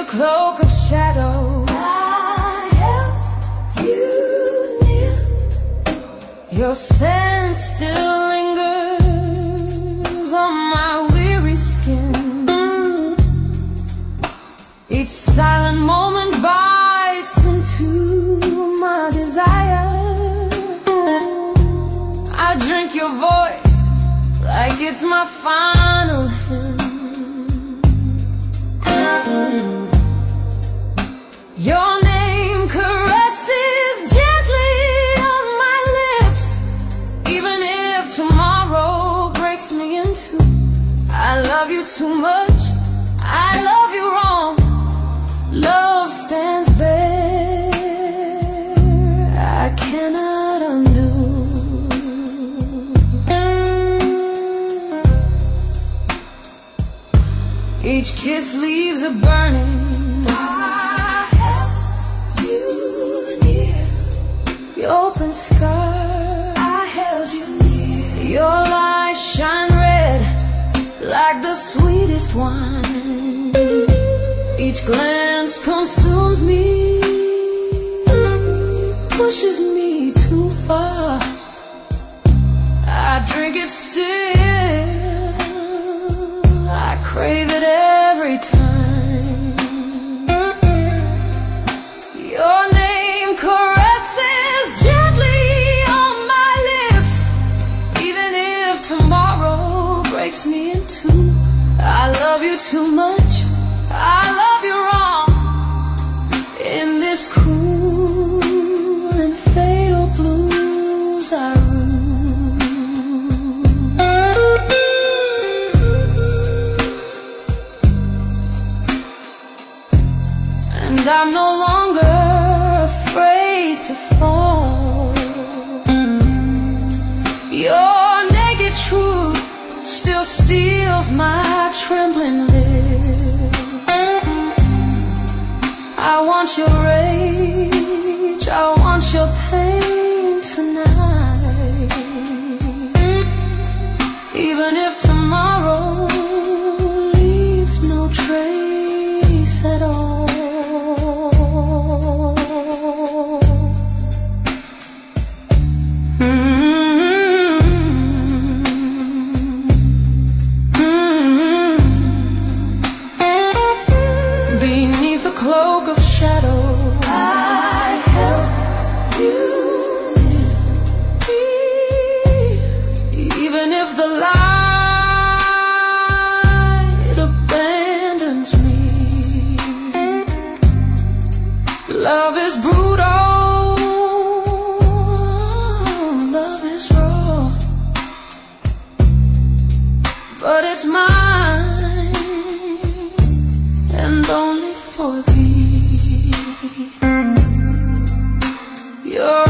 cloak of shadow, I held you near. Your scent still lingers on my weary skin. Each silent moment bites into my desire. I drink your voice like it's my final hymn. Your name caresses gently on my lips, even if tomorrow breaks me in two. I love you too much, I love you wrong. Love stands bare, I cannot undo. Each kiss leaves a burning. I held you near. Your open scar, I held you near. Your lies shine red like the sweetest wine. Each glance consumes me, pushes me too far. I drink it still, I crave it every time. Your name caresses gently on my lips, even if tomorrow breaks me in two. I love you too much, I love you wrong. In this cruel and fatal blues I rue. And I'm no longer afraid to fall. Your naked truth still steals my trembling lips. I want your rage, I want your pain tonight. Even if tomorrow leaves no trace at all. Beneath the cloak of shadow, I held you near. Even if the light abandons me. Love is brutal, love is raw, but it's mine, and only for thee. You're